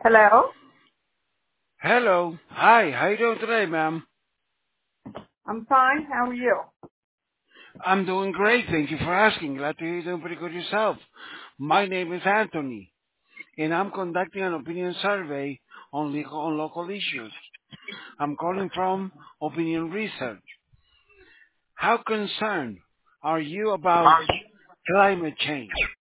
Hello. Hello. Hi. How you doing today, ma'am? I'm fine. How are you? I'm doing great. Thank you for asking. Glad to hear you're doing pretty good yourself. My name is Anthony, and I'm conducting an opinion survey on local issues. I'm calling from Opinion Research. How concerned are you about climate change?